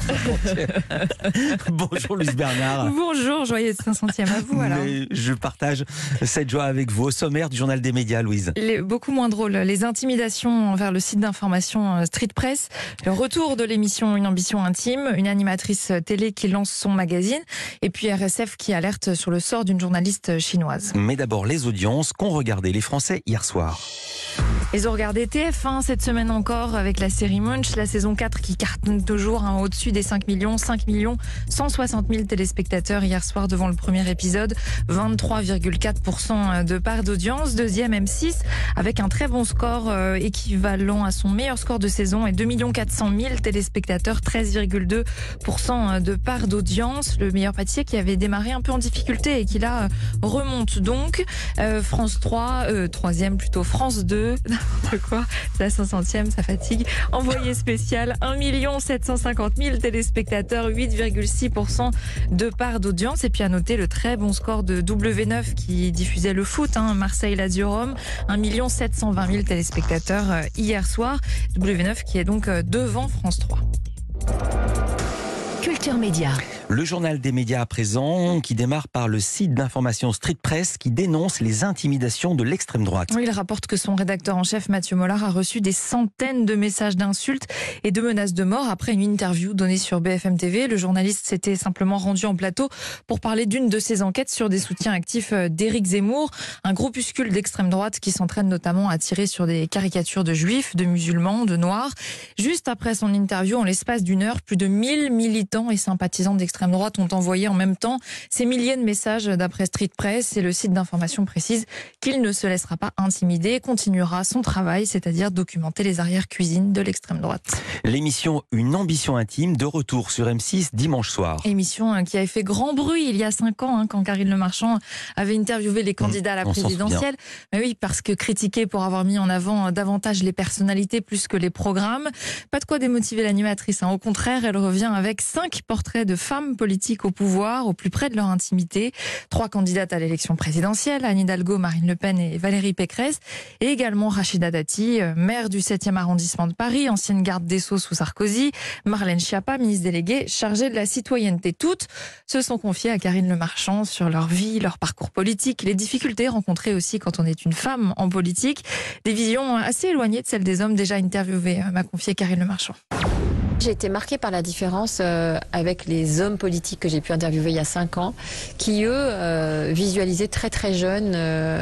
Bonjour Louise Bernard. Bonjour, joyeuse 500e à vous alors. Mais je partage cette joie avec vous. Au sommaire du journal des médias, Louise. Beaucoup moins drôle, les intimidations envers le site d'information Street Press, le retour de l'émission Une ambition intime, une animatrice télé qui lance son magazine, et puis RSF qui alerte sur le sort d'une journaliste chinoise. Mais d'abord les audiences qu'ont regardé les Français hier soir. Ils ont regardé TF1 cette semaine encore avec la série Munch, la saison 4 qui cartonne toujours au-dessus des 5 millions 160 000 téléspectateurs hier soir devant le premier épisode, 23,4% de part d'audience. Deuxième M6 avec un très bon score équivalent à son meilleur score de saison et 2 400 000 téléspectateurs, 13,2% de part d'audience. Le meilleur pâtissier qui avait démarré un peu en difficulté et qui là remonte donc. France 3, troisième plutôt, France 2. N'importe quoi, c'est la 500e, ça fatigue. Envoyé spécial, 1 750 000 téléspectateurs, 8,6% de part d'audience. Et puis à noter le très bon score de W9 qui diffusait le foot, Marseille-Lazio-Rome, 1 720 000 téléspectateurs hier soir. W9 qui est donc devant France 3. Culture Média. Le journal des médias à présent, qui démarre par le site d'information Street Press qui dénonce les intimidations de l'extrême droite. Oui, il rapporte que son rédacteur en chef Mathieu Mollard a reçu des centaines de messages d'insultes et de menaces de mort après une interview donnée sur BFM TV. Le journaliste s'était simplement rendu en plateau pour parler d'une de ses enquêtes sur des soutiens actifs d'Éric Zemmour, un groupuscule d'extrême droite qui s'entraîne notamment à tirer sur des caricatures de juifs, de musulmans, de noirs. Juste après son interview, en l'espace d'une heure, plus de 1000 militants et sympathisants d'extrême droite ont envoyé en même temps ces milliers de messages d'après Street Press, et le site d'information précise qu'il ne se laissera pas intimider, continuera son travail, c'est-à-dire documenter les arrière-cuisines de l'extrême droite. L'émission Une ambition intime de retour sur M6 dimanche soir. Émission qui avait fait grand bruit il y a 5 ans quand Karine Le Marchand avait interviewé les candidats à la présidentielle. Mais oui, parce que critiquée pour avoir mis en avant davantage les personnalités plus que les programmes. Pas de quoi démotiver l'animatrice. Au contraire, elle revient avec 5 portraits de femmes politiques au pouvoir, au plus près de leur intimité. 3 candidates à l'élection présidentielle, Anne Hidalgo, Marine Le Pen et Valérie Pécresse. Et également Rachida Dati, maire du 7e arrondissement de Paris, ancienne garde des Sceaux sous Sarkozy. Marlène Schiappa, ministre déléguée chargée de la citoyenneté. Toutes se sont confiées à Karine Le Marchand sur leur vie, leur parcours politique, les difficultés rencontrées aussi quand on est une femme en politique. Des visions assez éloignées de celles des hommes déjà interviewés, m'a confié Karine Le Marchand. J'ai été marquée par la différence avec les hommes politiques que j'ai pu interviewer il y a 5 ans, qui eux visualisaient très très jeunes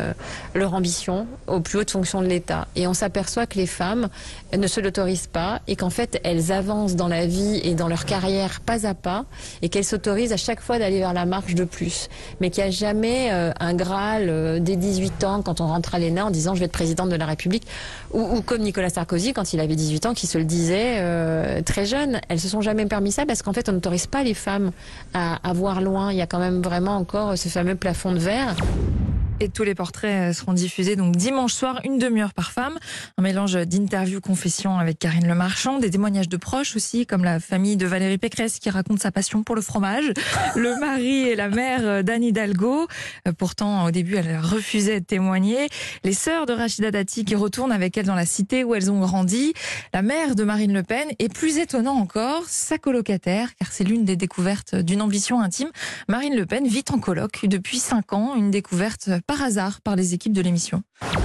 leur ambition aux plus hautes fonctions de l'État. Et on s'aperçoit que les femmes ne se l'autorisent pas et qu'en fait elles avancent dans la vie et dans leur carrière pas à pas et qu'elles s'autorisent à chaque fois d'aller vers la marche de plus. Mais qu'il n'y a jamais un Graal dès 18 ans quand on rentre à l'ENA en disant je vais être présidente de la République ou comme Nicolas Sarkozy quand il avait 18 ans qui se le disait très jeunes, elles se sont jamais permis ça parce qu'en fait on n'autorise pas les femmes à voir loin. Il y a quand même vraiment encore ce fameux plafond de verre. Et tous les portraits seront diffusés donc dimanche soir, 1 demi-heure par femme. Un mélange d'interviews, confessions avec Karine Le Marchand, des témoignages de proches aussi, comme la famille de Valérie Pécresse qui raconte sa passion pour le fromage, le mari et la mère d'Anne Hidalgo. Pourtant, au début, elle refusait de témoigner. Les sœurs de Rachida Dati qui retournent avec elle dans la cité où elles ont grandi. La mère de Marine Le Pen. Et plus étonnant encore, sa colocataire, car c'est l'une des découvertes d'une ambition intime. Marine Le Pen vit en coloc depuis 5 ans, une découverte par hasard par les équipes de l'émission.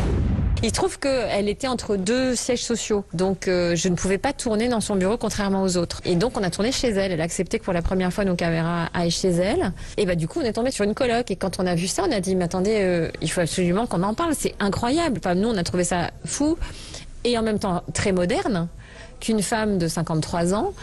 Il trouve qu'elle était entre 2 sièges sociaux, donc je ne pouvais pas tourner dans son bureau contrairement aux autres. Et donc on a tourné chez elle, elle a accepté que pour la première fois nos caméras aillent chez elle. Et du coup on est tombé sur une coloc et quand on a vu ça on a dit mais attendez, il faut absolument qu'on en parle, c'est incroyable. Enfin, nous on a trouvé ça fou et en même temps très moderne qu'une femme de 53 ans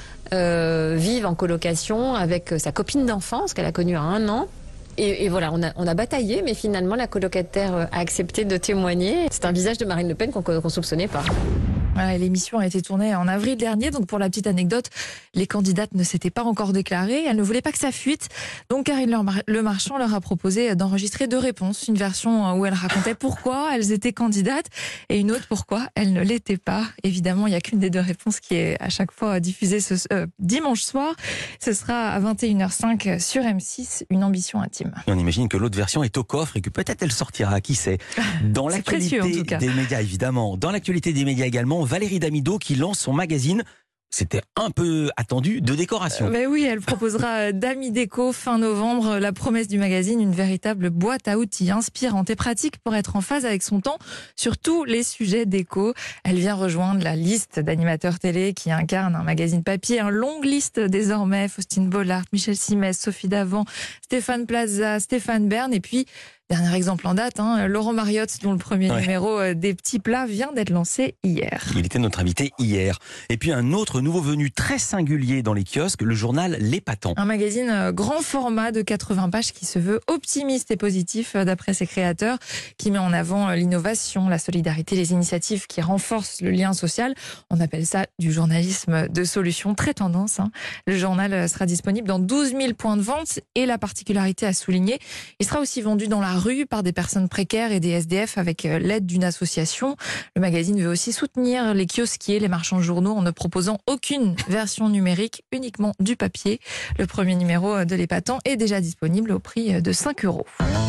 vive en colocation avec sa copine d'enfance qu'elle a connue à 1 an. Et voilà, on a bataillé, mais finalement la colocataire a accepté de témoigner. C'est un visage de Marine Le Pen qu'on soupçonnait pas. Voilà, l'émission a été tournée en avril dernier, donc pour la petite anecdote, les candidates ne s'étaient pas encore déclarées, elles ne voulaient pas que ça fuite, donc Karine Le Marchand leur a proposé d'enregistrer 2 réponses, une version où elle racontait pourquoi elles étaient candidates et une autre pourquoi elles ne l'étaient pas. Évidemment, il n'y a qu'une des 2 réponses qui est à chaque fois diffusée ce dimanche soir, ce sera à 21h05 sur M6, Une ambition intime. Et on imagine que l'autre version est au coffre et que peut-être elle sortira, qui sait. Dans l'actualité des médias évidemment, dans l'actualité des médias également, Valérie Damido qui lance son magazine c'était un peu attendu, de décoration. Mais oui, elle proposera Dami Déco fin novembre. La promesse du magazine, une véritable boîte à outils inspirante et pratique pour être en phase avec son temps sur tous les sujets déco. Elle vient rejoindre la liste d'animateurs télé qui incarnent un magazine papier, une longue liste désormais. Faustine Bollard, Michel Simès, Sophie Davant, Stéphane Plaza, Stéphane Bern et puis dernier exemple en date, Laurent Mariotte, dont le premier numéro des petits plats vient d'être lancé hier. Il était notre invité hier. Et puis un autre nouveau venu très singulier dans les kiosques, le journal L'Épatant. Un magazine grand format de 80 pages qui se veut optimiste et positif d'après ses créateurs, qui met en avant l'innovation, la solidarité, les initiatives qui renforcent le lien social. On appelle ça du journalisme de solution, très tendance. Le journal sera disponible dans 12 000 points de vente et la particularité à souligner, il sera aussi vendu dans la rue par des personnes précaires et des SDF avec l'aide d'une association. Le magazine veut aussi soutenir les kiosquiers, les marchands de journaux en ne proposant aucune version numérique, uniquement du papier. Le premier numéro de L'Épatant est déjà disponible au prix de 5 €.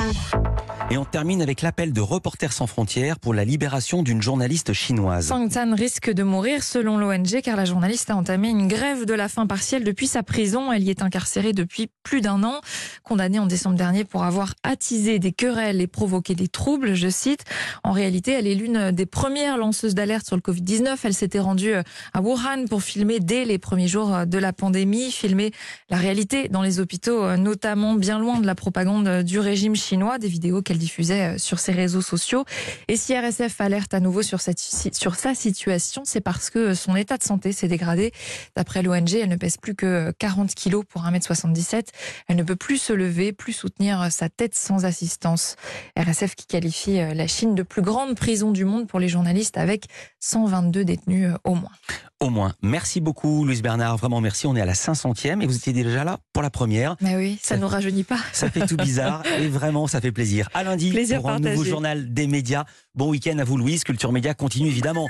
Et on termine avec l'appel de Reporters sans frontières pour la libération d'une journaliste chinoise. Fang Tan risque de mourir selon l'ONG car la journaliste a entamé une grève de la faim partielle depuis sa prison. Elle y est incarcérée depuis plus d'1 an. Condamnée en décembre dernier pour avoir attisé des querelles et provoqué des troubles, je cite. En réalité, elle est l'une des premières lanceuses d'alerte sur le Covid-19. Elle s'était rendue à Wuhan pour filmer dès les premiers jours de la pandémie, filmer la réalité dans les hôpitaux, notamment bien loin de la propagande du régime chinois, des vidéos qu'elle diffusait sur ses réseaux sociaux. Et si RSF alerte à nouveau sur sa situation, c'est parce que son état de santé s'est dégradé. D'après l'ONG, elle ne pèse plus que 40 kilos pour 1m77. Elle ne peut plus se lever, plus soutenir sa tête sans assistance. RSF qui qualifie la Chine de plus grande prison du monde pour les journalistes avec 122 détenus au moins. Au moins. Merci beaucoup, Louise Bernard. Vraiment merci. On est à la 500e et vous étiez déjà là pour la première. Mais oui, ça ne nous rajeunit pas. Ça fait tout bizarre et vraiment, ça fait plaisir. À lundi Plaisir pour un nouveau journal des médias. Bon week-end à vous, Louise. Culture Média continue évidemment.